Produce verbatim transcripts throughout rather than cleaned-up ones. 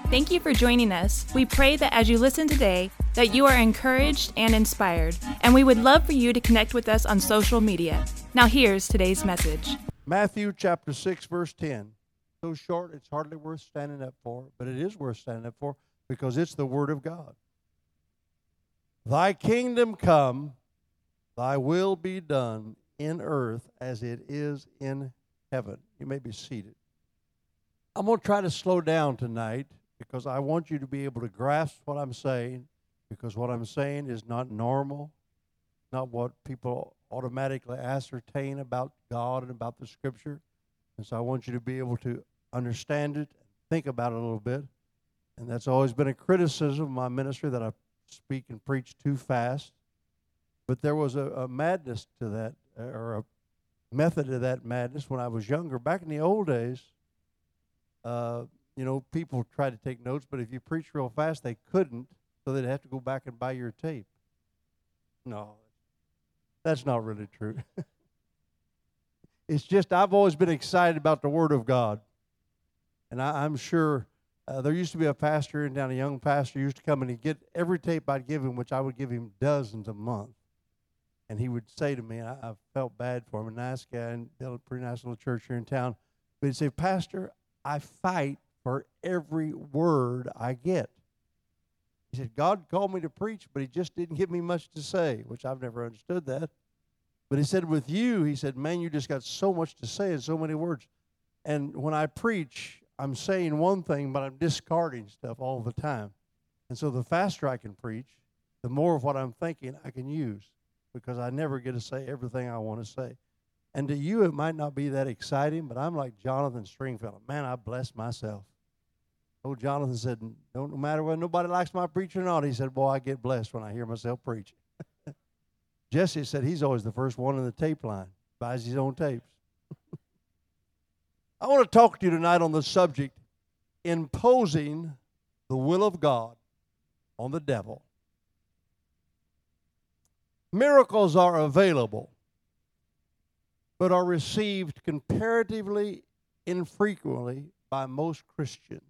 Thank you for joining us. We pray that as you listen today, that you are encouraged and inspired, and we would love for you to connect with us on social media. Now here's today's message. Matthew chapter six, verse ten. So short, it's hardly worth standing up for, but it is worth standing up for because it's the Word of God. Thy kingdom come, thy will be done in earth as it is in heaven. You may be seated. I'm going to try to slow down tonight because I want you to be able to grasp what I'm saying, because what I'm saying is not normal, not what people automatically ascertain about God and about the Scripture. And so I want you to be able to understand it, think about it a little bit. And that's always been a criticism of my ministry, that I speak and preach too fast. But there was a, a madness to that, or a method to that madness when I was younger. Back in the old days, uh, you know, people tried to take notes, but if you preach real fast, they couldn't, so they'd have to go back and buy your tape. No, that's not really true. It's just I've always been excited about the Word of God. And I, I'm sure uh, there used to be a pastor in town, a young pastor, used to come and he'd get every tape I'd give him, which I would give him dozens a month. And he would say to me, and I, I felt bad for him, a nice guy, and built a pretty nice little church here in town. But he'd say, Pastor, I fight for every word I get. He said, God called me to preach, but he just didn't give me much to say, which I've never understood that. But he said, with you, he said, man, you just got so much to say in so many words. And when I preach, I'm saying one thing, but I'm discarding stuff all the time. And so the faster I can preach, the more of what I'm thinking I can use, because I never get to say everything I want to say. And to you, it might not be that exciting, but I'm like Jonathan Stringfellow. Man, I bless myself. Old Jonathan said, don't no matter whether nobody likes my preaching or not, he said, boy, I get blessed when I hear myself preach. Jesse said he's always the first one in the tape line, buys his own tapes. I want to talk to you tonight on the subject, imposing the will of God on the devil. Miracles are available, but are received comparatively infrequently by most Christians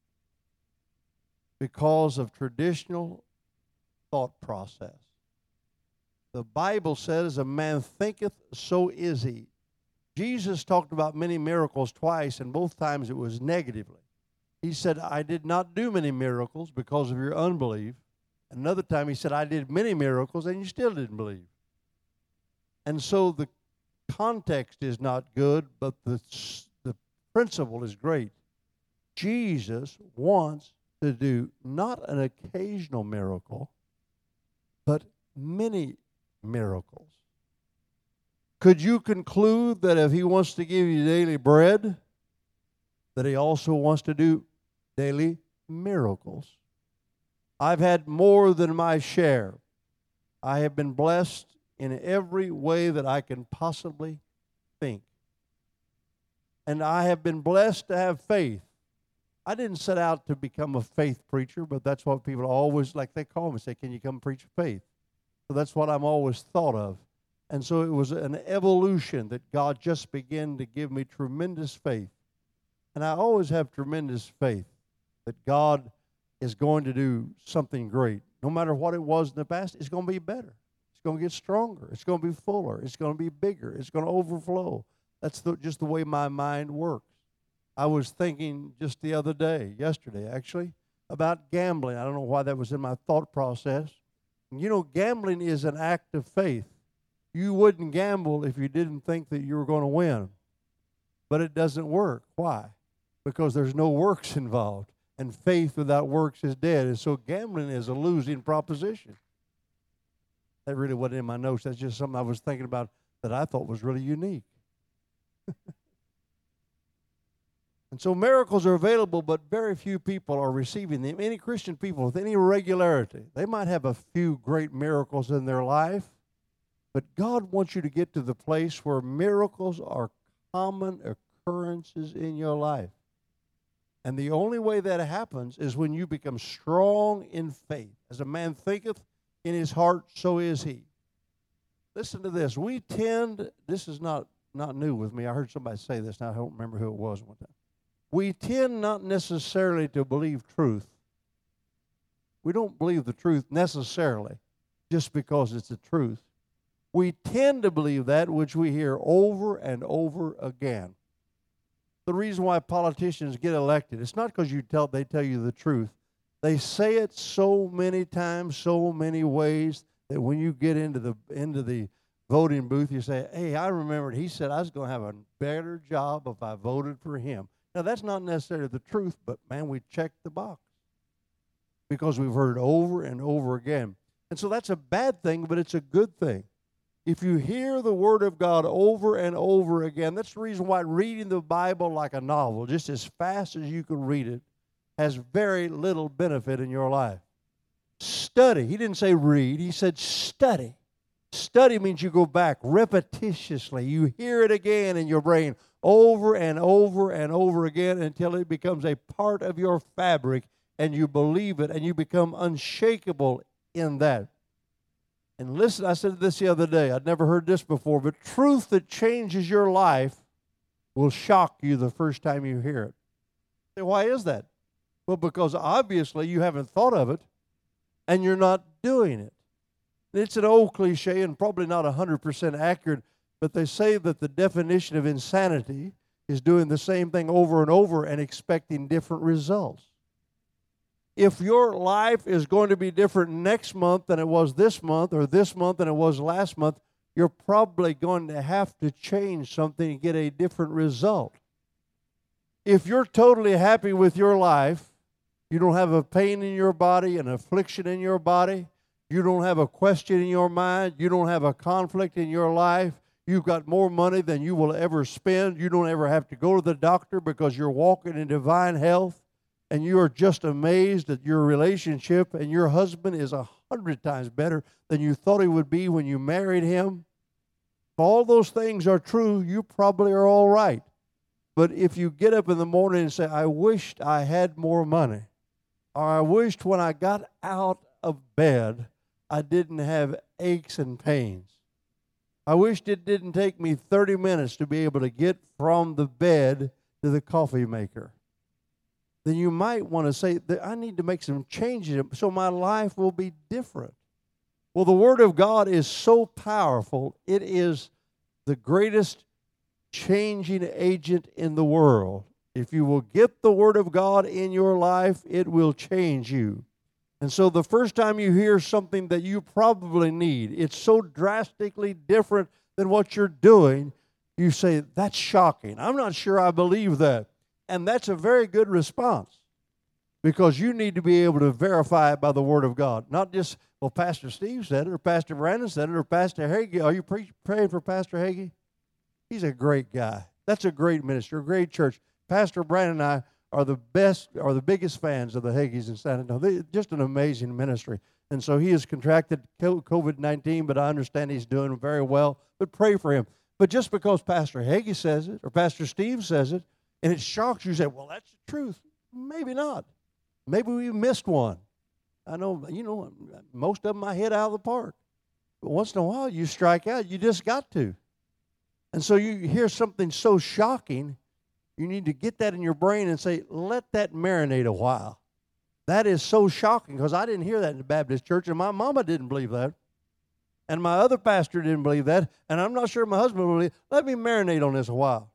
because of traditional thought process. The Bible says, a man thinketh, so is he. Jesus talked about many miracles twice, and both times it was negatively. He said, I did not do many miracles because of your unbelief. Another time he said, I did many miracles, and you still didn't believe. And so the context is not good, but the, the principle is great. Jesus wants to do not an occasional miracle, but many miracles. Could you conclude that if he wants to give you daily bread, that he also wants to do daily miracles? I've had more than my share. I have been blessed in every way that I can possibly think. And I have been blessed to have faith. I didn't set out to become a faith preacher, but that's what people always, like they call me, say, can you come preach faith? So that's what I'm always thought of. And so it was an evolution that God just began to give me tremendous faith. And I always have tremendous faith that God is going to do something great. No matter what it was in the past, it's going to be better. It's going to get stronger. It's going to be fuller. It's going to be bigger. It's going to overflow. That's the, just the way my mind works. I was thinking just the other day, yesterday actually, about gambling. I don't know why that was in my thought process. You know, gambling is an act of faith. You wouldn't gamble if you didn't think that you were going to win. But it doesn't work. Why? Because there's no works involved. And faith without works is dead. And so gambling is a losing proposition. That really wasn't in my notes. That's just something I was thinking about that I thought was really unique. And so miracles are available, but very few people are receiving them. Any Christian people with any regularity, they might have a few great miracles in their life, but God wants you to get to the place where miracles are common occurrences in your life. And the only way that happens is when you become strong in faith. As a man thinketh in his heart, so is he. Listen to this. We tend, this is not, not new with me. I heard somebody say this, and I don't remember who it was one time. we tend not necessarily to believe truth. We don't believe the truth necessarily just because it's the truth. We tend to believe that which we hear over and over again. The reason why politicians get elected, it's not because you tell they tell you the truth. They say it so many times, so many ways, that when you get into the into the voting booth, you say, hey, I remembered he said I was going to have a better job if I voted for him. Now, that's not necessarily the truth, but, man, we check the box because we've heard it over and over again. And so that's a bad thing, but it's a good thing. If you hear the Word of God over and over again, that's the reason why reading the Bible like a novel, just as fast as you can read it, has very little benefit in your life. Study. He didn't say read. He said study. Study means you go back repetitiously. You hear it again in your brain over and over and over again until it becomes a part of your fabric and you believe it and you become unshakable in that. And listen, I said this the other day. I'd never heard this before, but truth that changes your life will shock you the first time you hear it. Say, why is that? Well, because obviously you haven't thought of it and you're not doing it. It's an old cliche and probably not one hundred percent accurate, but they say that the definition of insanity is doing the same thing over and over and expecting different results. If your life is going to be different next month than it was this month or this month than it was last month, you're probably going to have to change something to get a different result. If you're totally happy with your life, you don't have a pain in your body, an affliction in your body, you don't have a question in your mind, you don't have a conflict in your life, you've got more money than you will ever spend, you don't ever have to go to the doctor because you're walking in divine health, and you are just amazed at your relationship, and your husband is a hundred times better than you thought he would be when you married him. If all those things are true, you probably are all right. But if you get up in the morning and say, I wished I had more money, or I wished when I got out of bed, I didn't have aches and pains. I wished it didn't take me thirty minutes to be able to get from the bed to the coffee maker. Then you might want to say, that I need to make some changes so my life will be different. Well, the Word of God is so powerful. It is the greatest changing agent in the world. If you will get the Word of God in your life, it will change you. And so the first time you hear something that you probably need, it's so drastically different than what you're doing, you say, that's shocking. I'm not sure I believe that. And that's a very good response because you need to be able to verify it by the Word of God. Not just, well, Pastor Steve said it or Pastor Brandon said it or Pastor Hagee. Are you pre- praying for Pastor Hagee? He's a great guy. That's a great minister, a great church. Pastor Brandon and I are the best, are the biggest fans of the Hagees in San Antonio. They're just an amazing ministry. And so he has contracted covid nineteen, but I understand he's doing very well. But pray for him. But just because Pastor Hagee says it or Pastor Steve says it, and it shocks you, you say, well, that's the truth. Maybe not. Maybe we missed one. I know, you know, most of them I hit out of the park. But once in a while, you strike out. You just got to. And so you hear something so shocking, you need to get that in your brain and say, let that marinate a while. That is so shocking because I didn't hear that in the Baptist church, and my mama didn't believe that. And my other pastor didn't believe that, and I'm not sure my husband will believe it. Let me marinate on this a while.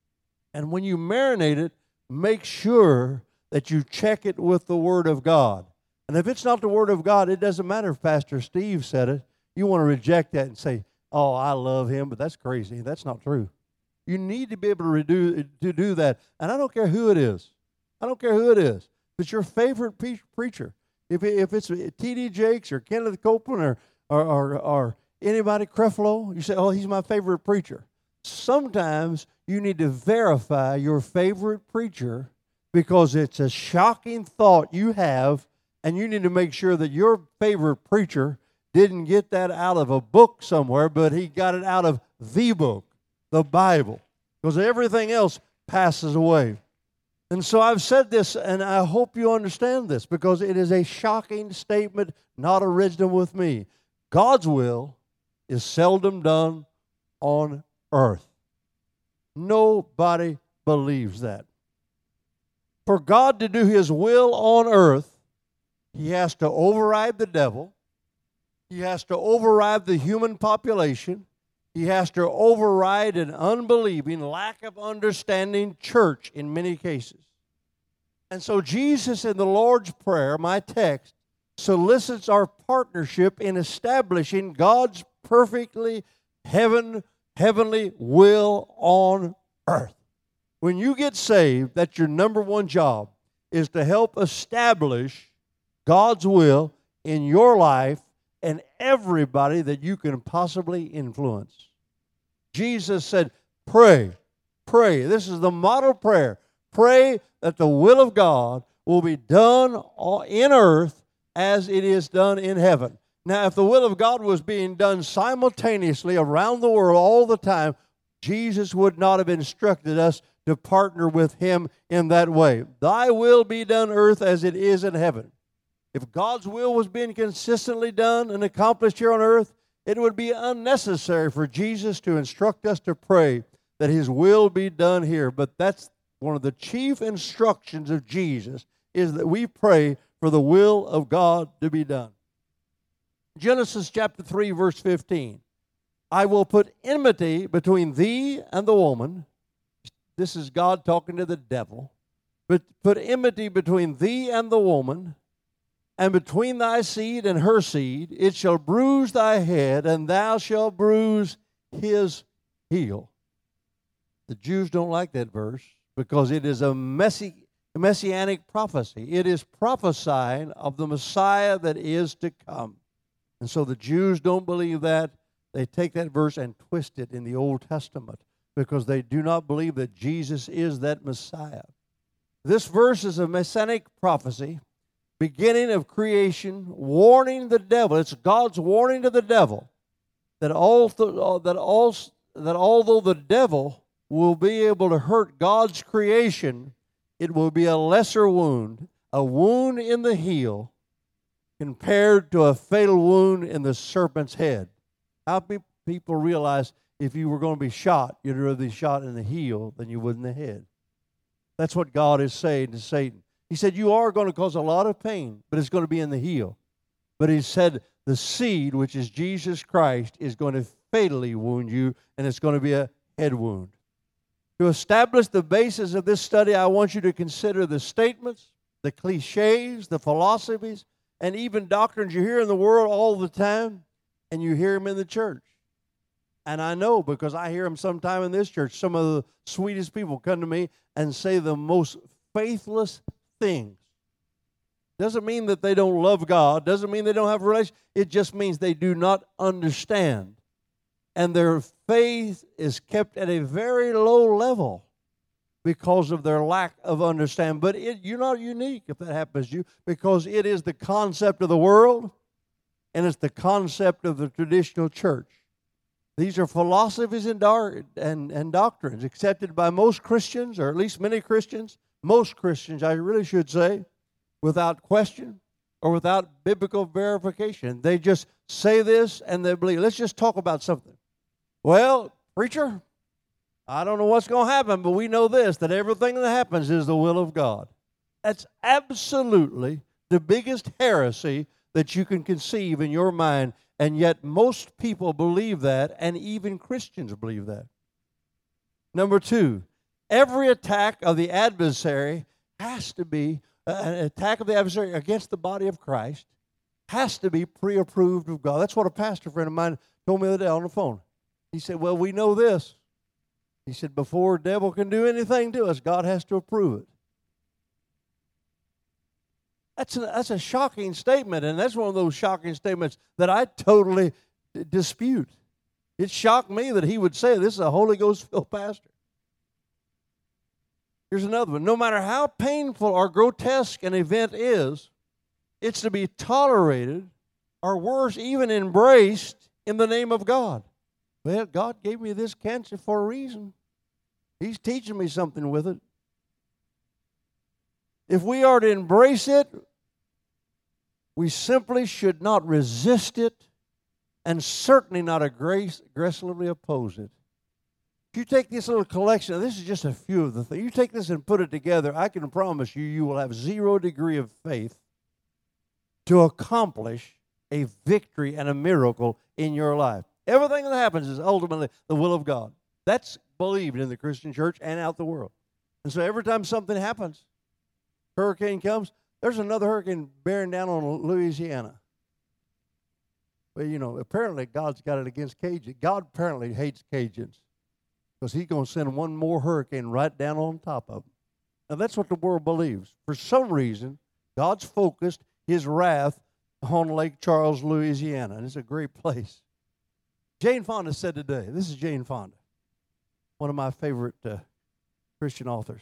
And when you marinate it, make sure that you check it with the Word of God. And if it's not the Word of God, it doesn't matter if Pastor Steve said it. You want to reject that and say, oh, I love him, but that's crazy. That's not true. You need to be able to, redo, to do that. And I don't care who it is. I don't care who it is. If it's your favorite pre- preacher, if, it, if it's T D Jakes or Kenneth Copeland or, or, or, or anybody Creflo, you say, oh, he's my favorite preacher. Sometimes you need to verify your favorite preacher because it's a shocking thought you have, and you need to make sure that your favorite preacher didn't get that out of a book somewhere, but he got it out of the book, the Bible, because everything else passes away. And so I've said this, and I hope you understand this, because it is a shocking statement, not original with me. God's will is seldom done on earth. Nobody believes that. For God to do His will on earth, He has to override the devil. He has to override the human population. He has to override an unbelieving, lack of understanding church in many cases. And so Jesus in the Lord's Prayer, my text, solicits our partnership in establishing God's perfectly heaven, heavenly will on earth. When you get saved, that's your number one job, is to help establish God's will in your life and everybody that you can possibly influence. Jesus said, pray, pray. This is the model prayer. Pray that the will of God will be done in earth as it is done in heaven. Now, if the will of God was being done simultaneously around the world all the time, Jesus would not have instructed us to partner with Him in that way. Thy will be done earth as it is in heaven. If God's will was being consistently done and accomplished here on earth, it would be unnecessary for Jesus to instruct us to pray that His will be done here. But that's one of the chief instructions of Jesus, is that we pray for the will of God to be done. Genesis chapter three, verse fifteen. I will put enmity between thee and the woman. This is God talking to the devil. But put enmity between thee and the woman, and between thy seed and her seed. It shall bruise thy head, and thou shalt bruise his heel. The Jews don't like that verse because it is a messy, messianic prophecy. It is prophesying of the Messiah that is to come. And so the Jews don't believe that. They take that verse and twist it in the Old Testament because they do not believe that Jesus is that Messiah. This verse is a messianic prophecy, beginning of creation, warning the devil. It's God's warning to the devil that, all th- that, all, that although the devil will be able to hurt God's creation, it will be a lesser wound, a wound in the heel, compared to a fatal wound in the serpent's head. How many people realize if you were going to be shot, you'd rather be shot in the heel than you would in the head? That's what God is saying to Satan. He said, you are going to cause a lot of pain, but it's going to be in the heel. But He said, the seed, which is Jesus Christ, is going to fatally wound you, and it's going to be a head wound. To establish the basis of this study, I want you to consider the statements, the cliches, the philosophies, and even doctrines you hear in the world all the time, and you hear them in the church. And I know because I hear them sometime in this church. Some of the sweetest people come to me and say the most faithless things. Doesn't mean that they don't love God. Doesn't mean they don't have a relationship. It just means they do not understand. And their faith is kept at a very low level because of their lack of understanding. But it, you're not unique if that happens to you, because it is the concept of the world and it's the concept of the traditional church. These are philosophies and, dar- and, and doctrines accepted by most Christians, or at least many Christians, most Christians, I really should say, without question or without biblical verification. They just say this and they believe. Let's just talk about something. Well, preacher, I don't know what's going to happen, but we know this, that everything that happens is the will of God. That's absolutely the biggest heresy that you can conceive in your mind, and yet most people believe that, and even Christians believe that. Number two, every attack of the adversary has to be, uh, an attack of the adversary against the body of Christ has to be pre-approved of God. That's what a pastor friend of mine told me the other day on the phone. He said, well, we know this. He said, before the devil can do anything to us, God has to approve it. That's a, that's a shocking statement, and that's one of those shocking statements that I totally d- dispute. It shocked me that he would say this is a Holy Ghost-filled pastor. Here's another one. No matter how painful or grotesque an event is, it's to be tolerated, or worse, even embraced in the name of God. Well, God gave me this cancer for a reason. He's teaching me something with it. If we are to embrace it, we simply should not resist it and certainly not aggressively oppose it. If you take this little collection, this is just a few of the things. You take this and put it together, I can promise you, you will have zero degree of faith to accomplish a victory and a miracle in your life. Everything that happens is ultimately the will of God. That's believed in the Christian church and out the world. And so every time something happens, hurricane comes, there's another hurricane bearing down on Louisiana. Well, you know, apparently God's got it against Cajuns. God apparently hates Cajuns because he's going to send one more hurricane right down on top of them. Now, that's what the world believes. For some reason, God's focused his wrath on Lake Charles, Louisiana, and it's a great place. Jane Fonda said today, this is Jane Fonda, one of my favorite uh, Christian authors.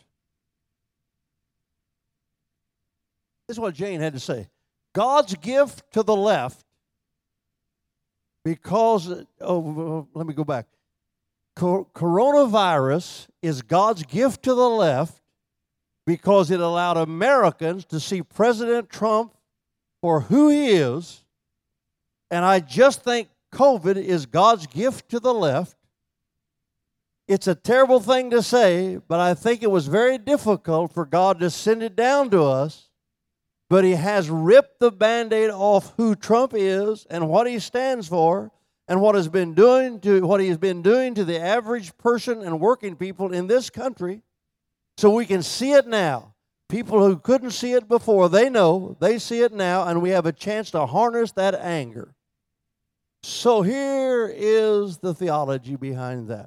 This is what Jane had to say. God's gift to the left because, oh, let me go back. Co- coronavirus is God's gift to the left because it allowed Americans to see President Trump for who he is. And I just think COVID is God's gift to the left. It's a terrible thing to say, but I think it was very difficult for God to send it down to us. But he has ripped the Band-Aid off who Trump is and what he stands for and what has been doing to what he has been doing to the average person and working people in this country. So we can see it now. People who couldn't see it before, they know, they see it now, and we have a chance to harness that anger. So here is the theology behind that.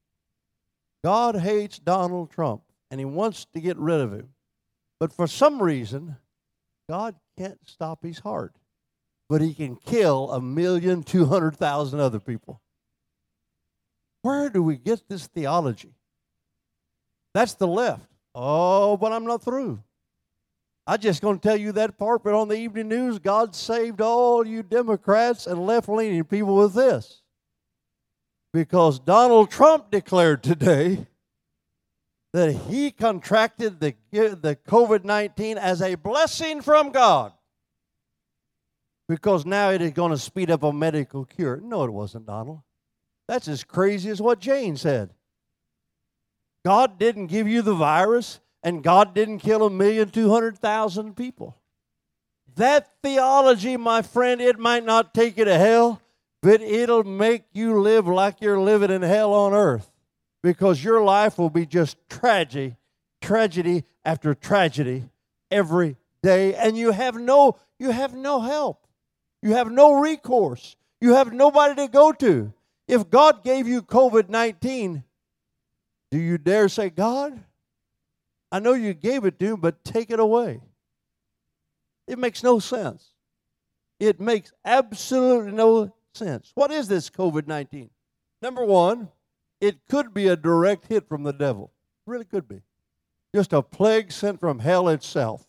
God hates Donald Trump, and he wants to get rid of him. But for some reason, God can't stop his heart. But he can kill a million, two hundred thousand other people. Where do we get this theology? That's the left. Oh, but I'm not through. I'm just going to tell you that part, but on the evening news, God saved all you Democrats and left-leaning people with this. Because Donald Trump declared today that he contracted the, the COVID nineteen as a blessing from God. Because now it is going to speed up a medical cure. No, it wasn't, Donald. That's as crazy as what Jane said. God didn't give you the virus, and God didn't kill a million, two hundred thousand people. That theology, my friend, it might not take you to hell, but it'll make you live like you're living in hell on earth. Because your life will be just tragedy, tragedy after tragedy every day, and you have no, you have no help. You have no recourse. You have nobody to go to. If God gave you COVID nineteen, do you dare say, God, I know you gave it to him, but take it away? It makes no sense. It makes absolutely no sense. What is this COVID nineteen? Number one, it could be a direct hit from the devil. It really could be. Just a plague sent from hell itself.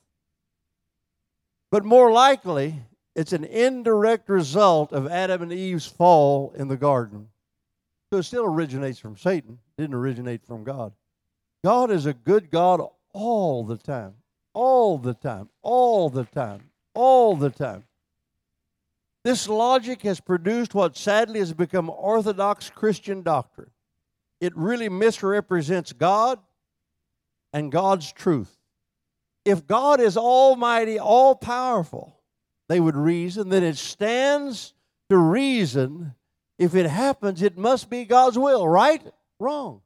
But more likely, it's an indirect result of Adam and Eve's fall in the garden. So it still originates from Satan. It didn't originate from God. God is a good God all the time. All the time. All the time. All the time. This logic has produced what sadly has become orthodox Christian doctrine. It really misrepresents God and God's truth. If God is almighty, all-powerful, they would reason that it stands to reason if it happens, it must be God's will, right? Wrong.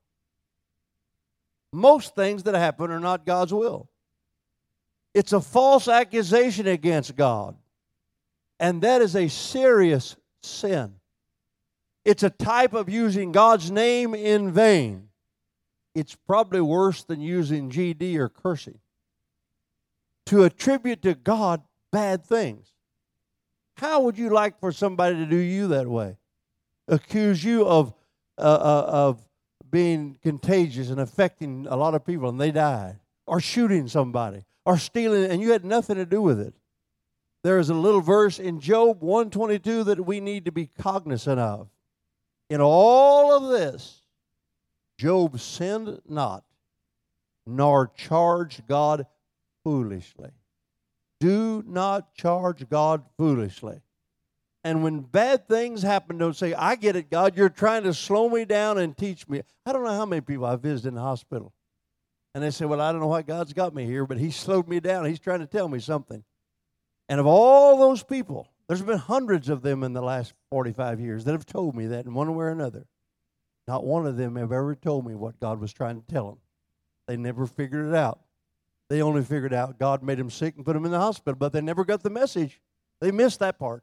Most things that happen are not God's will. It's a false accusation against God, and that is a serious sin. It's a type of using God's name in vain. It's probably worse than using G D or cursing. To attribute to God bad things. How would you like for somebody to do you that way? Accuse you of uh, uh, of being contagious and affecting a lot of people and they died. Or shooting somebody. Or stealing and you had nothing to do with it. There is a little verse in Job one twenty-two that we need to be cognizant of. In all of this, Job sinned not, nor charged God foolishly. Do not charge God foolishly. And when bad things happen, don't say, I get it, God. You're trying to slow me down and teach me. I don't know how many people I visited in the hospital. And they say, well, I don't know why God's got me here, but he slowed me down. He's trying to tell me something. And of all those people, there's been hundreds of them in the last forty-five years that have told me that in one way or another. Not one of them have ever told me what God was trying to tell them. They never figured it out. They only figured out God made them sick and put them in the hospital, but they never got the message. They missed that part.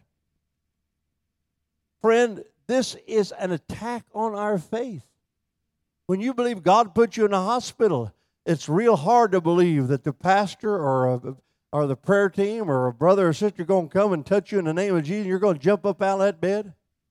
Friend, this is an attack on our faith. When you believe God put you in a hospital, it's real hard to believe that the pastor or a, or the prayer team or a brother or sister are going to come and touch you in the name of Jesus and you're going to jump up out of that bed.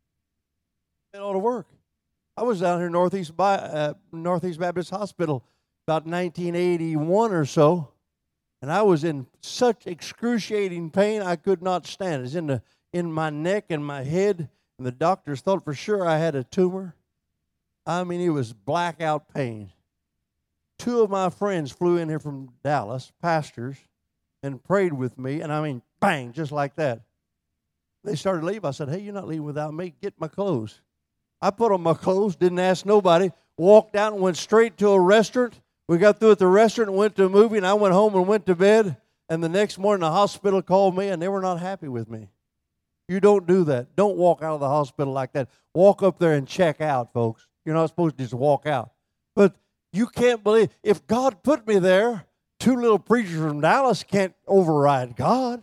It ought to work. I was down here Northeast, uh, Northeast Baptist Hospital about nineteen eighty-one or so, and I was in such excruciating pain I could not stand. It was in, the, in my neck and my head, and the doctors thought for sure I had a tumor. I mean, it was blackout pain. Two of my friends flew in here from Dallas, pastors, and prayed with me, and I mean, bang, just like that. They started to leave. I said, hey, you're not leaving without me. Get my clothes. I put on my clothes, didn't ask nobody, walked out and went straight to a restaurant. We got through at the restaurant and went to a movie, and I went home and went to bed, and the next morning the hospital called me, and they were not happy with me. You don't do that. Don't walk out of the hospital like that. Walk up there and check out, folks. You're not supposed to just walk out. But you can't believe, if God put me there, two little preachers from Dallas can't override God.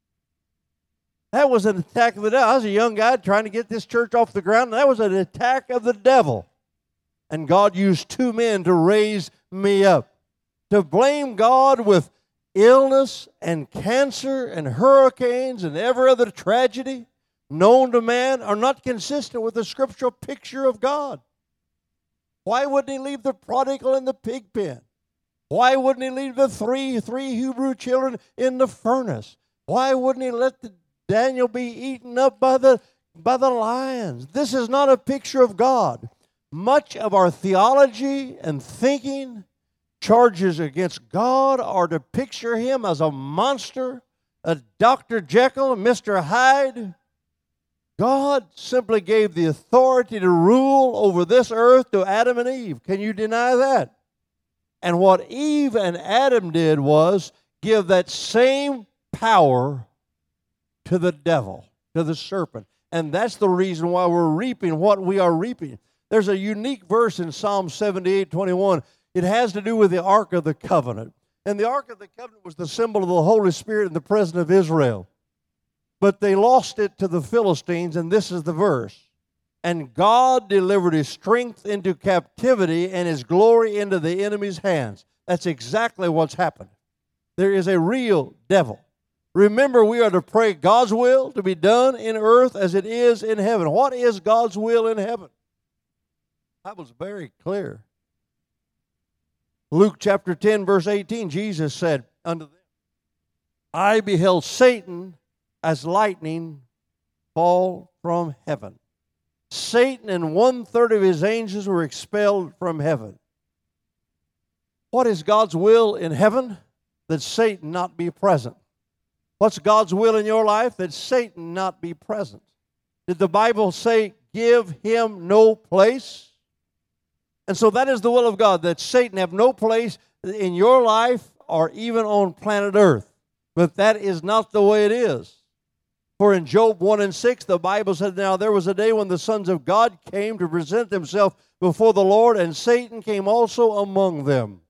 That was an attack of the devil. I was a young guy trying to get this church off the ground, and that was an attack of the devil. And God used two men to raise me up. To blame God with illness and cancer and hurricanes and every other tragedy known to man are not consistent with the scriptural picture of God. Why wouldn't he leave the prodigal in the pig pen? Why wouldn't he leave the three, three Hebrew children in the furnace? Why wouldn't he let the Daniel be eaten up by the, by the lions? This is not a picture of God. Much of our theology and thinking charges against God are to picture him as a monster, a Doctor Jekyll, Mister Hyde. God simply gave the authority to rule over this earth to Adam and Eve. Can you deny that? And what Eve and Adam did was give that same power to the devil, to the serpent. And that's the reason why we're reaping what we are reaping. There's a unique verse in Psalm seventy-eight twenty-one. It has to do with the Ark of the Covenant. And the Ark of the Covenant was the symbol of the Holy Spirit and the President of Israel. But they lost it to the Philistines, and this is the verse. And God delivered his strength into captivity and his glory into the enemy's hands. That's exactly what's happened. There is a real devil. Remember, we are to pray God's will to be done in earth as it is in heaven. What is God's will in heaven? That was very clear. Luke chapter ten, verse eighteen, Jesus said unto them, I beheld Satan as lightning fall from heaven. Satan and one-third of his angels were expelled from heaven. What is God's will in heaven? That Satan not be present. What's God's will in your life? That Satan not be present. Did the Bible say, give him no place? And so that is the will of God, that Satan have no place in your life or even on planet Earth. But that is not the way it is. For in Job one and six, the Bible said, now there was a day when the sons of God came to present themselves before the Lord, and Satan came also among them.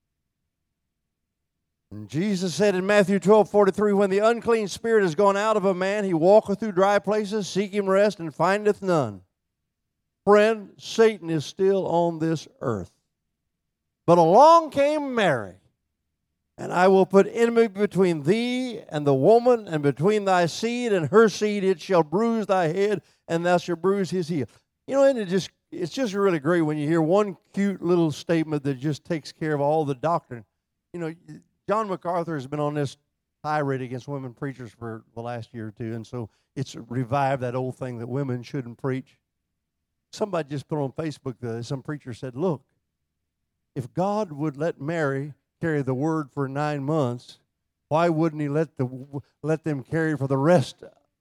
And Jesus said in Matthew twelve forty-three, when the unclean spirit is gone out of a man, he walketh through dry places, seeking rest, and findeth none. Friend, Satan is still on this earth. But along came Mary, and I will put enmity between thee and the woman, and between thy seed and her seed. It shall bruise thy head, and thou shalt bruise his heel. You know, and it just it's just really great when you hear one cute little statement that just takes care of all the doctrine. You know, John MacArthur has been on this tirade against women preachers for the last year or two, and so it's revived that old thing that women shouldn't preach. Somebody just put on Facebook, uh, some preacher said, look, if God would let Mary carry the word for nine months, why wouldn't he let the let them carry for the rest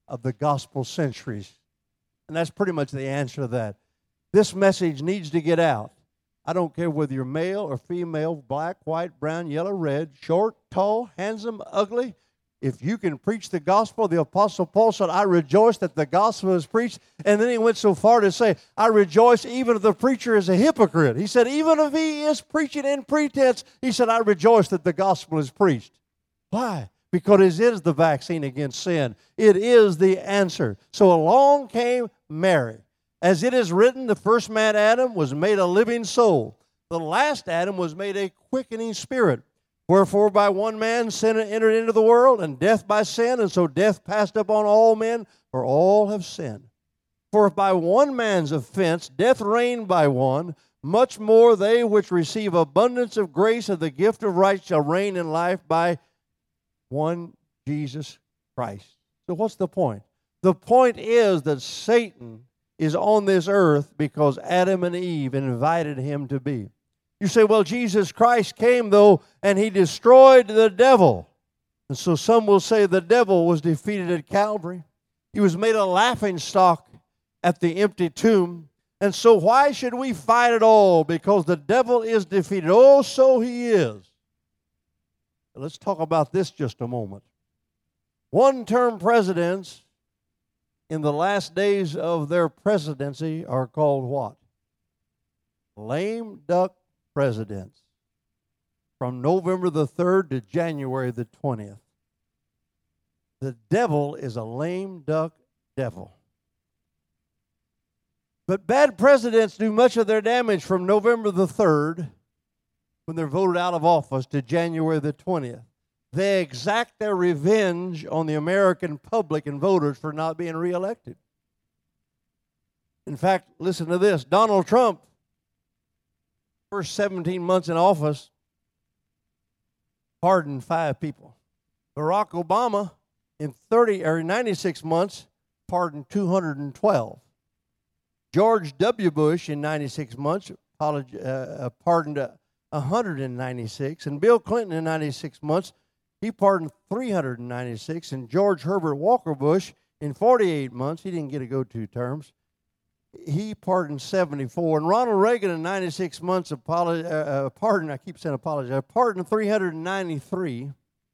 of the gospel centuries. And that's pretty much the answer to that. This message needs to get out. I don't care whether you're male or female, black, white, brown, yellow, red, short, tall, handsome, ugly. If you can preach the gospel, the Apostle Paul said, I rejoice that the gospel is preached. And then he went so far to say, I rejoice even if the preacher is a hypocrite. He said, even if he is preaching in pretense, he said, I rejoice that the gospel is preached. Why? Because it is the vaccine against sin. It is the answer. So along came Mary. As it is written, the first man, Adam, was made a living soul. The last Adam was made a quickening spirit. Wherefore by one man sin entered into the world, and death by sin, and so death passed upon all men, for all have sinned. For if by one man's offense death reigned by one, much more they which receive abundance of grace of the gift of right shall reign in life by one Jesus Christ. So what's the point? The point is that Satan is on this earth because Adam and Eve invited him to be. You say, well, Jesus Christ came, though, and he destroyed the devil. And so some will say the devil was defeated at Calvary. He was made a laughingstock at the empty tomb. And so why should we fight at all? Because the devil is defeated. Oh, so he is. Let's talk about this just a moment. One-term presidents in the last days of their presidency are called what? Lame duck presidents. From November the third to January the twentieth. The devil is a lame duck devil. But bad presidents do much of their damage from November the third, when they're voted out of office, to January the twentieth. They exact their revenge on the American public and voters for not being reelected. In fact, listen to this. Donald Trump, first seventeen months in office, pardoned five people. Barack Obama, in thirty or ninety-six months, pardoned two hundred twelve. George W. Bush, in ninety-six months, uh, pardoned uh, one hundred ninety-six. And Bill Clinton, in ninety-six months, he pardoned three hundred ninety-six. And George Herbert Walker Bush, in forty-eight months, he didn't get to go two terms, he pardoned seventy-four. And Ronald Reagan, in ninety-six months, apolog- uh, pardoned, I keep saying apologize, pardoned three hundred ninety-three.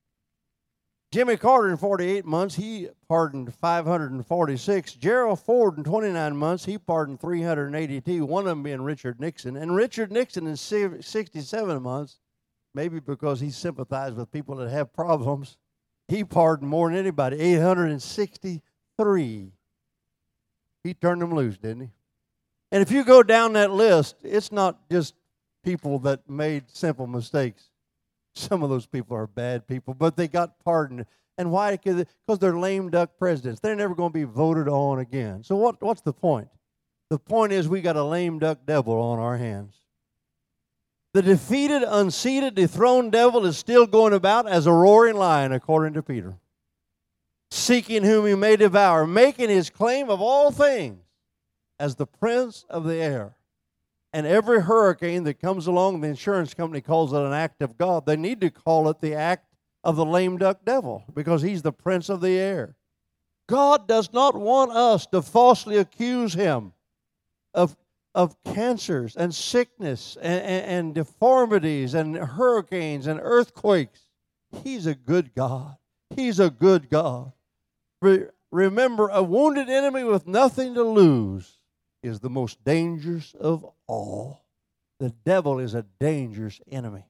Jimmy Carter, in forty-eight months, he pardoned five hundred forty-six. Gerald Ford, in twenty-nine months, he pardoned three hundred eighty-two, one of them being Richard Nixon. And Richard Nixon, in sixty-seven months, maybe because he sympathized with people that have problems, he pardoned more than anybody, eight hundred sixty-three. He turned them loose, didn't he? And if you go down that list, it's not just people that made simple mistakes. Some of those people are bad people, but they got pardoned. And why? Because they're lame duck presidents. They're never going to be voted on again. So what, what's the point? The point is we got a lame duck devil on our hands. The defeated, unseated, dethroned devil is still going about as a roaring lion, according to Peter, seeking whom he may devour, making his claim of all things as the prince of the air. And every hurricane that comes along, the insurance company calls it an act of God. They need to call it the act of the lame duck devil because he's the prince of the air. God does not want us to falsely accuse him of, of cancers and sickness and, and, and deformities and hurricanes and earthquakes. He's a good God. He's a good God. Re- remember, a wounded enemy with nothing to lose is the most dangerous of all. The devil is a dangerous enemy.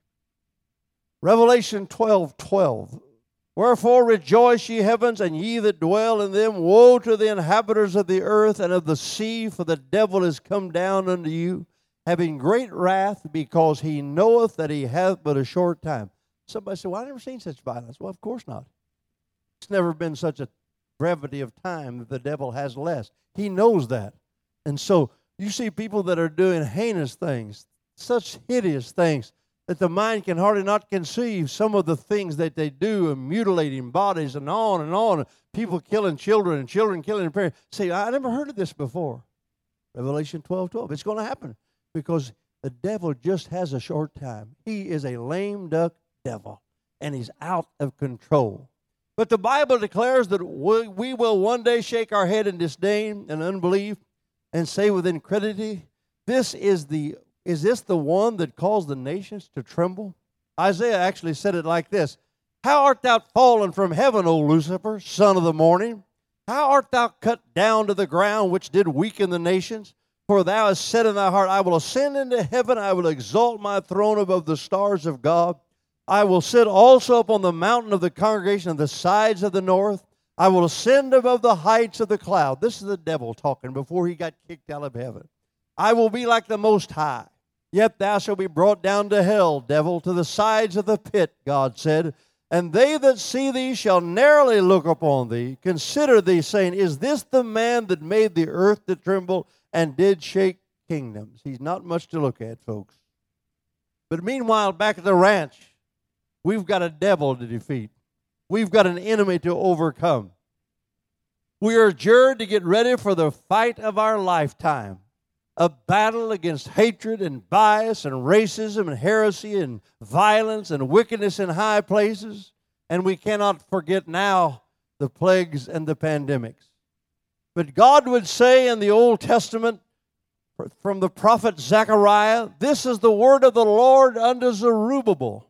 Revelation twelve twelve. Wherefore rejoice, ye heavens, and ye that dwell in them. Woe to the inhabitants of the earth and of the sea, for the devil is come down unto you, having great wrath, because he knoweth that he hath but a short time. Somebody said, well, I've never seen such violence. Well, of course not. It's never been such a brevity of time that the devil has less. He knows that. And so you see people that are doing heinous things, such hideous things, that the mind can hardly not conceive some of the things that they do, and mutilating bodies and on and on, people killing children and children killing their parents. Say, I never heard of this before. Revelation twelve twelve. It's going to happen because the devil just has a short time. He is a lame duck devil, and he's out of control. But the Bible declares that we, we will one day shake our head in disdain and unbelief and say with incredulity, this is the is this the one that caused the nations to tremble? Isaiah actually said it like this, how art thou fallen from heaven, O Lucifer, son of the morning? How art thou cut down to the ground, which did weaken the nations? For thou hast said in thy heart, I will ascend into heaven, I will exalt my throne above the stars of God. I will sit also upon the mountain of the congregation of the sides of the north. I will ascend above the heights of the cloud. This is the devil talking before he got kicked out of heaven. I will be like the Most High. Yet thou shalt be brought down to hell, devil, to the sides of the pit, God said. And they that see thee shall narrowly look upon thee, consider thee, saying, is this the man that made the earth to tremble and did shake kingdoms? He's not much to look at, folks. But meanwhile, back at the ranch, we've got a devil to defeat. We've got an enemy to overcome. We are adjured to get ready for the fight of our lifetime. A battle against hatred and bias and racism and heresy and violence and wickedness in high places. And we cannot forget now the plagues and the pandemics. But God would say in the Old Testament from the prophet Zechariah, this is the word of the Lord unto Zerubbabel,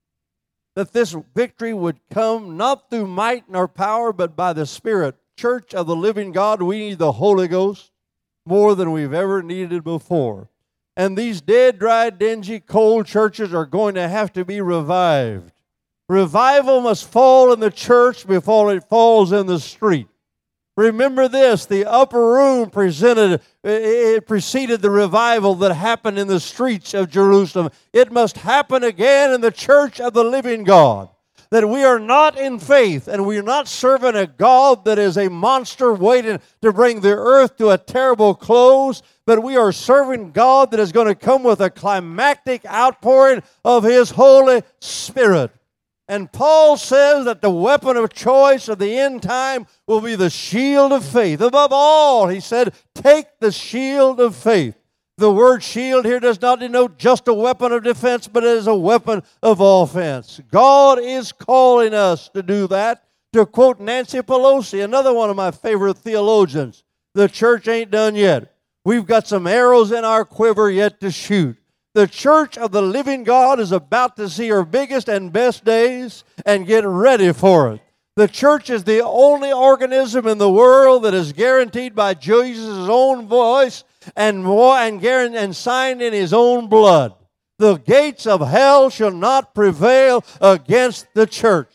that this victory would come not through might nor power, but by the Spirit. Church of the living God, we need the Holy Ghost more than we've ever needed before. And these dead, dry, dingy, cold churches are going to have to be revived. Revival must fall in the church before it falls in the street. Remember this, the upper room presented, it preceded the revival that happened in the streets of Jerusalem. It must happen again in the church of the living God. That we are not in faith and we are not serving a God that is a monster waiting to bring the earth to a terrible close, but we are serving God that is going to come with a climactic outpouring of His Holy Spirit. And Paul says that the weapon of choice of the end time will be the shield of faith. Above all, he said, take the shield of faith. The word shield here does not denote just a weapon of defense, but it is a weapon of offense. God is calling us to do that. To quote Nancy Pelosi, another one of my favorite theologians, the church ain't done yet. We've got some arrows in our quiver yet to shoot. The church of the living God is about to see her biggest and best days, and get ready for it. The church is the only organism in the world that is guaranteed by Jesus' own voice and, and, and signed in His own blood. The gates of hell shall not prevail against the church.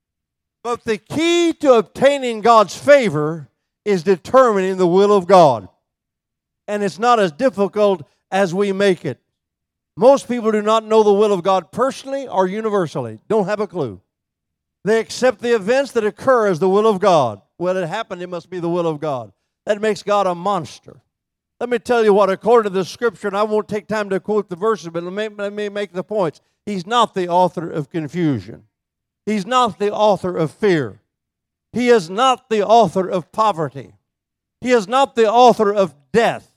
But the key to obtaining God's favor is determining the will of God. And it's not as difficult as we make it. Most people do not know the will of God personally or universally. Don't have a clue. They accept the events that occur as the will of God. Well, it happened, it must be the will of God. That makes God a monster. Let me tell you what, according to the Scripture, and I won't take time to quote the verses, but let me, let me make the points. He's not the author of confusion. He's not the author of fear. He is not the author of poverty. He is not the author of death.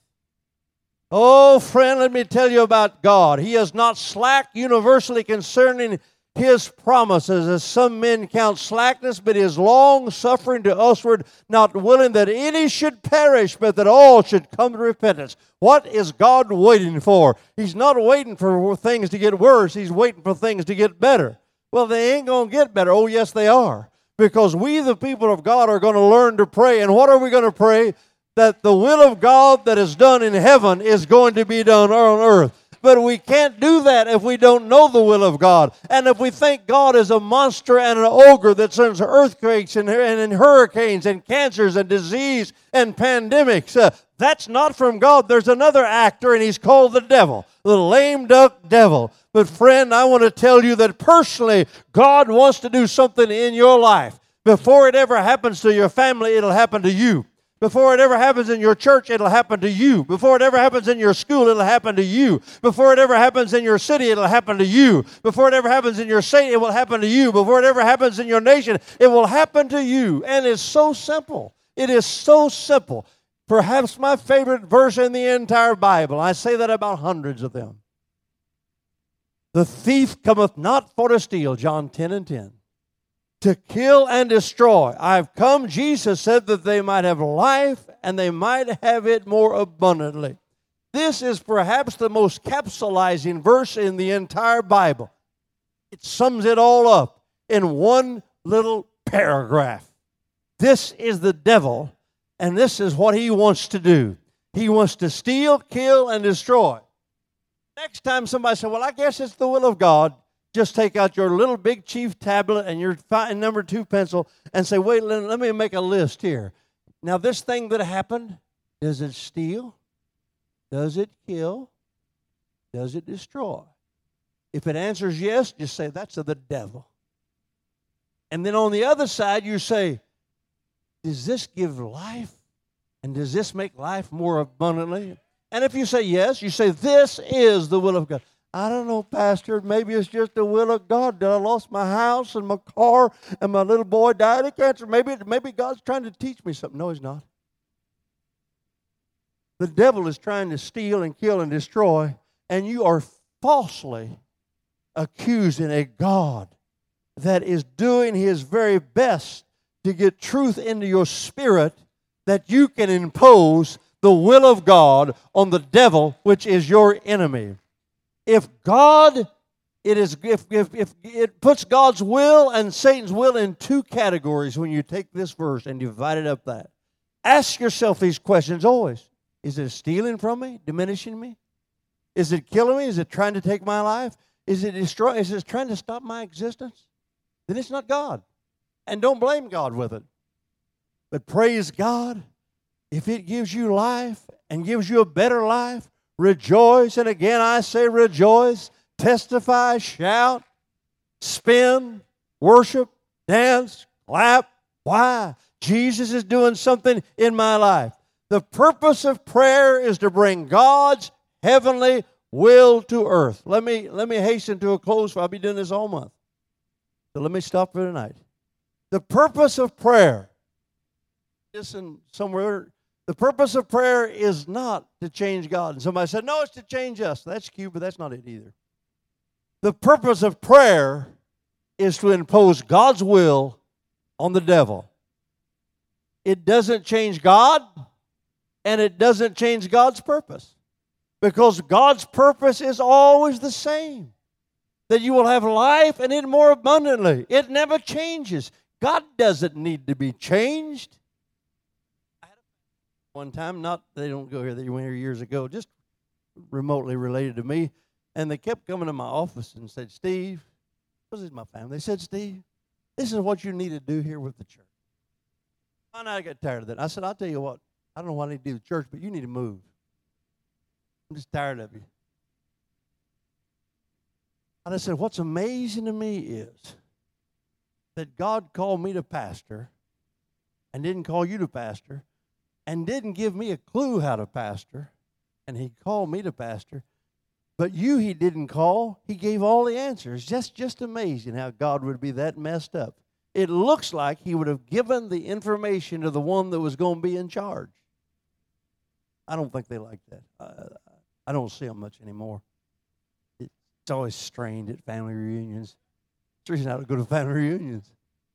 Oh, friend, let me tell you about God. He is not slack universally concerning His promises, as some men count slackness, but He is long-suffering to usward, not willing that any should perish, but that all should come to repentance. What is God waiting for? He's not waiting for things to get worse. He's waiting for things to get better. Well, they ain't going to get better. Oh, yes, they are. Because we, the people of God, are going to learn to pray. And what are we going to pray? That the will of God that is done in heaven is going to be done on earth. But we can't do that if we don't know the will of God. And if we think God is a monster and an ogre that sends earthquakes and, and, and hurricanes and cancers and disease and pandemics, uh, that's not from God. There's another actor, and he's called the devil, the lame duck devil. But friend, I want to tell you that personally, God wants to do something in your life. Before it ever happens to your family, it'll happen to you. Before it ever happens in your church, it'll happen to you. Before it ever happens in your school, it'll happen to you. Before it ever happens in your city, it'll happen to you. Before it ever happens in your state, it will happen to you. Before it ever happens in your nation, it will happen to you. And it's so simple. It is so simple. Perhaps my favorite verse in the entire Bible. I say that about hundreds of them. The thief cometh not for to steal, John ten and ten. to kill and destroy. I've come, Jesus said, that they might have life and they might have it more abundantly. This is perhaps the most capsulizing verse in the entire Bible. It sums it all up in one little paragraph. This is the devil, and this is what he wants to do. He wants to steal, kill, and destroy. Next time somebody says, well, I guess it's the will of God, just take out your little big chief tablet and your five, number two pencil and say, wait, let, let me make a list here. Now, this thing that happened, does it steal? Does it kill? Does it destroy? If it answers yes, just say, that's of the devil. And then on the other side, you say, does this give life? And does this make life more abundantly? And if you say yes, you say, this is the will of God. I don't know, Pastor, maybe it's just the will of God that I lost my house and my car and my little boy died of cancer. Maybe, maybe God's trying to teach me something. No, he's not. The devil is trying to steal and kill and destroy, and you are falsely accusing a God that is doing his very best to get truth into your spirit that you can impose the will of God on the devil, which is your enemy. If God, it is if, if, if it puts God's will and Satan's will in two categories when you take this verse and divide it up that. Ask yourself these questions always. Is it stealing from me, diminishing me? Is it killing me? Is it trying to take my life? Is it destroy? Is it trying to stop my existence? Then it's not God. And don't blame God with it. But praise God, if it gives you life and gives you a better life, rejoice. And again I say rejoice, testify, shout, spin, worship, dance, clap. Why? Jesus is doing something in my life. The purpose of prayer is to bring God's heavenly will to earth. Let me, let me hasten to a close, for I'll be doing this all month. So let me stop for tonight. The purpose of prayer, listen somewhere, the purpose of prayer is not to change God. And somebody said, no, it's to change us. That's cute, but that's not it either. The purpose of prayer is to impose God's will on the devil. It doesn't change God, and it doesn't change God's purpose. Because God's purpose is always the same. That you will have life and it more abundantly. It never changes. God doesn't need to be changed. One time, not, they don't go here, they went here years ago, just remotely related to me. And they kept coming to my office and said, Steve, this is my family. They said, Steve, this is what you need to do here with the church. And I got tired of that. I said, I'll tell you what, I don't know what I need to do with the church, but you need to move. I'm just tired of you. And I said, what's amazing to me is that God called me to pastor and didn't call you to pastor and didn't give me a clue how to pastor, and he called me to pastor. But you he didn't call. He gave all the answers. Just, just amazing how God would be that messed up. It looks like he would have given the information to the one that was going to be in charge. I don't think they like that. I, I don't see them much anymore. It's always strained at family reunions. It's the reason I don't go to family reunions.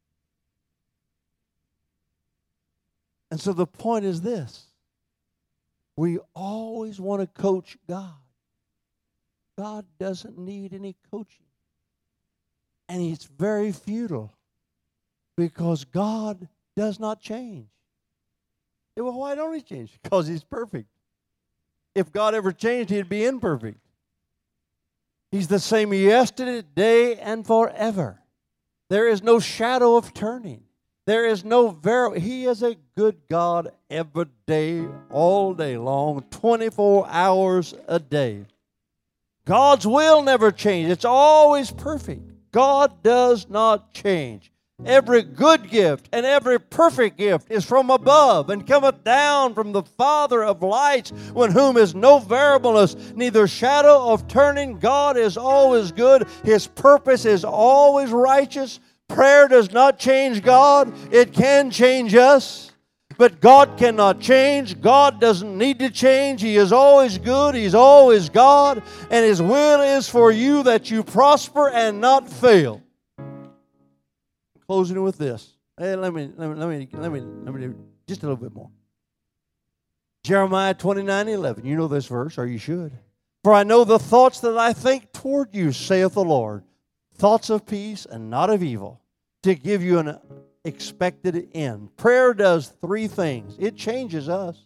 And so the point is this. We always want to coach God. God doesn't need any coaching. And it's very futile because God does not change. Well, why don't he change? Because he's perfect. If God ever changed, he'd be imperfect. He's the same yesterday, today, and forever. There is no shadow of turning. There is no ver- He is a good God every day, all day long, twenty-four hours a day. God's will never changes. It's always perfect. God does not change. Every good gift and every perfect gift is from above and cometh down from the Father of lights, with whom is no variableness, neither shadow of turning. God is always good. His purpose is always righteous. Prayer does not change God. It can change us. But God cannot change. God doesn't need to change. He is always good. He's always God. And His will is for you that you prosper and not fail. closing with this. Hey, let me, let me, let me, let me, let me do just a little bit more. Jeremiah twenty-nine eleven. You know this verse, or you should. For I know the thoughts that I think toward you, saith the Lord, thoughts of peace and not of evil, to give you an expected end. Prayer does three things. It changes us.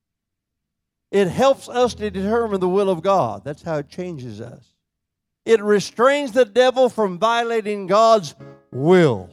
It helps us to determine the will of God. That's how it changes us. It restrains the devil from violating God's will.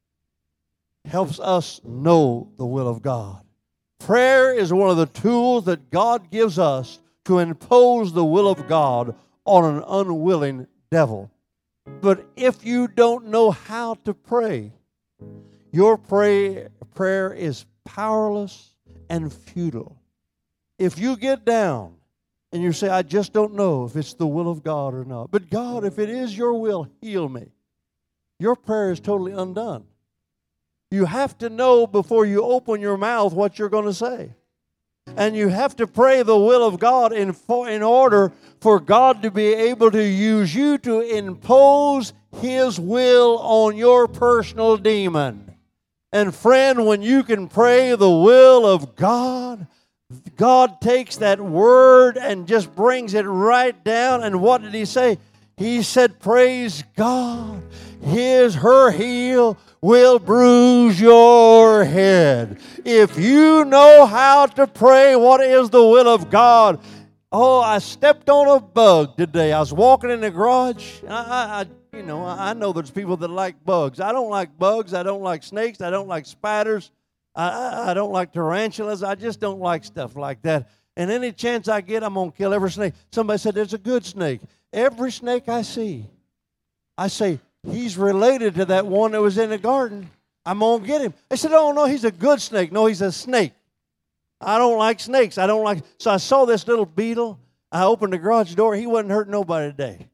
Helps us know the will of God. Prayer is one of the tools that God gives us to impose the will of God on an unwilling devil. But if you don't know how to pray, your pray, prayer is powerless and futile. If you get down and you say, I just don't know if it's the will of God or not, but God, if it is your will, heal me, your prayer is totally undone. You have to know before you open your mouth what you're going to say. And you have to pray the will of God in, for, in order for God to be able to use you to impose His will on your personal demon. And friend, when you can pray the will of God, God takes that word and just brings it right down. And what did He say? He said, praise God, His, her heel will bruise your head. If you know how to pray what is the will of God. Oh, I stepped on a bug today. I was walking in the garage. I, I, you know, I know there's people that like bugs. I don't like bugs. I don't like snakes. I don't like spiders. I, I don't like tarantulas. I just don't like stuff like that. And any chance I get, I'm going to kill every snake. Somebody said, there's a good snake. Every snake I see, I say, he's related to that one that was in the garden. I'm going to get him. They said, oh, no, he's a good snake. No, he's a snake. I don't like snakes. I don't like. So I saw this little beetle. I opened the garage door. He wasn't hurting nobody today.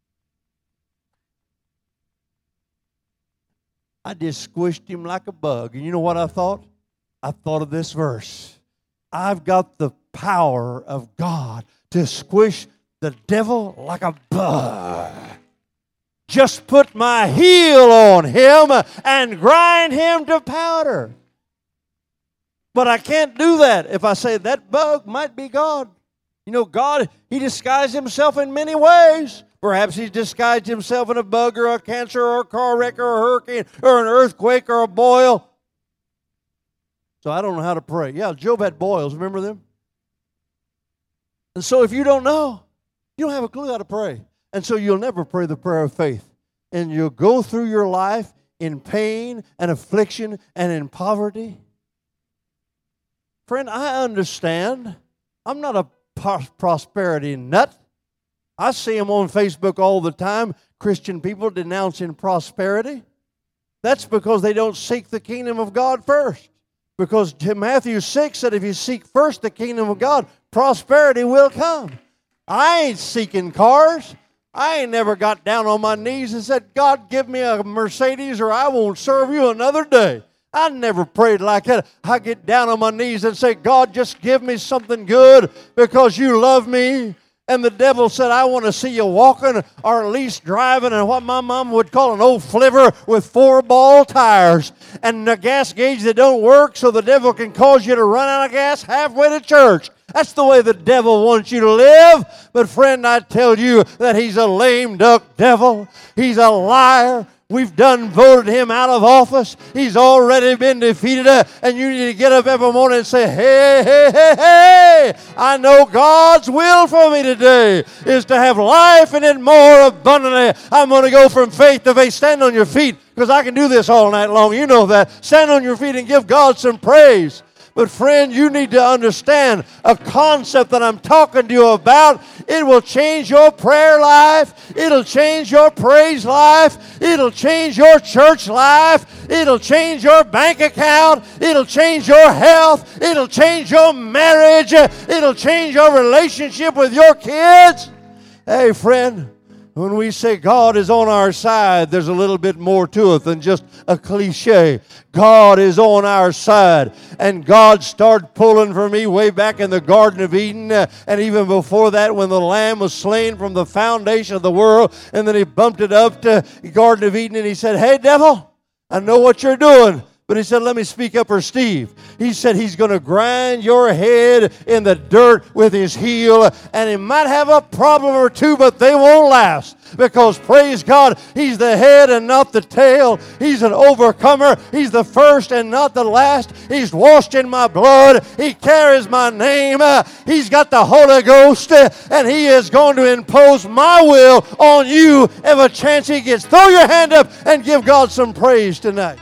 I just squished him like a bug. And you know what I thought? I thought of this verse. I've got the power of God to squish the devil like a bug. Just put my heel on him and grind him to powder. But I can't do that if I say that bug might be God. You know, God, He disguised Himself in many ways. Perhaps He's disguised Himself in a bug or a cancer or a car wreck or a hurricane or an earthquake or a boil. So I don't know how to pray. Yeah, Job had boils. Remember them? And so if you don't know, you don't have a clue how to pray. And so you'll never pray the prayer of faith. And you'll go through your life in pain and affliction and in poverty. Friend, I understand. I'm not a prosperity nut. I see them on Facebook all the time, Christian people denouncing prosperity. That's because they don't seek the kingdom of God first. Because Matthew six said if you seek first the kingdom of God, prosperity will come. I ain't seeking cars. I ain't never got down on my knees and said, God, give me a Mercedes or I won't serve you another day. I never prayed like that. I get down on my knees and say, God, just give me something good because you love me. And the devil said, I want to see you walking or at least driving in what my mom would call an old flivver with four ball tires and a gas gauge that don't work so the devil can cause you to run out of gas halfway to church. That's the way the devil wants you to live. But friend, I tell you that he's a lame duck devil. He's a liar. We've done voted him out of office. He's already been defeated. And you need to get up every morning and say, hey, hey, hey, hey, I know God's will for me today is to have life and it more abundantly. I'm going to go from faith to faith. Stand on your feet because I can do this all night long. You know that. Stand on your feet and give God some praise. But friend, you need to understand a concept that I'm talking to you about. It will change your prayer life. It'll change your praise life. It'll change your church life. It'll change your bank account. It'll change your health. It'll change your marriage. It'll change your relationship with your kids. Hey, friend. When we say God is on our side, there's a little bit more to it than just a cliche. God is on our side. And God started pulling for me way back in the Garden of Eden. Uh, and even before that, when the Lamb was slain from the foundation of the world. And then He bumped it up to the Garden of Eden and He said, hey, devil, I know what you're doing. But he said, let me speak up for Steve. He said he's going to grind your head in the dirt with his heel. And he might have a problem or two, but they won't last. Because, praise God, he's the head and not the tail. He's an overcomer. He's the first and not the last. He's washed in my blood. He carries my name. Uh, he's got the Holy Ghost. Uh, and he is going to impose my will on you if a chance he gets. Throw your hand up and give God some praise tonight.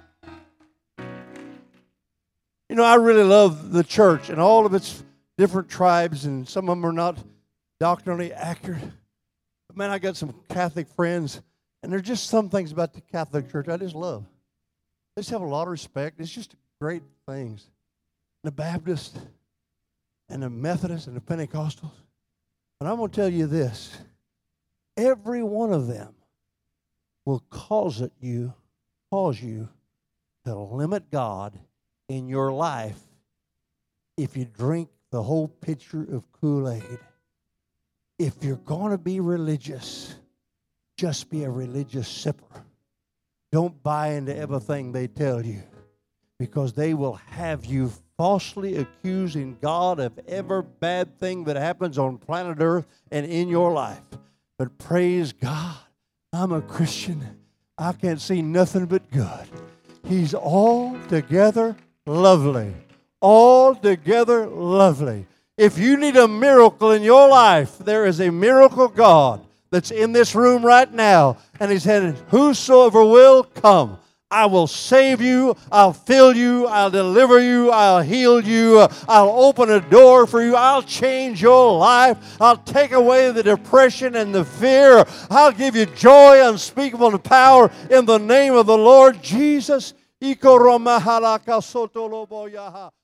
You know, I really love the church and all of its different tribes, and some of them are not doctrinally accurate. But man, I got some Catholic friends, and there's just some things about the Catholic Church I just love. They just have a lot of respect. It's just great things. The Baptists and the Methodists and the Pentecostals. And I'm going to tell you this. Every one of them will cause it you, cause you to limit God in your life if you drink the whole pitcher of Kool-Aid. If you're going to be religious, just be a religious sipper. Don't buy into everything they tell you, because they will have you falsely accusing God of every bad thing that happens on planet Earth and in your life. But praise God, I'm a Christian. I can't see nothing but good. He's altogether lovely. Altogether lovely. If you need a miracle in your life, there is a miracle God that's in this room right now. And he said, whosoever will, come. I will save you. I'll fill you. I'll deliver you. I'll heal you. I'll open a door for you. I'll change your life. I'll take away the depression and the fear. I'll give you joy unspeakable and power in the name of the Lord Jesus. Iko romahalaka sotoloboyaha.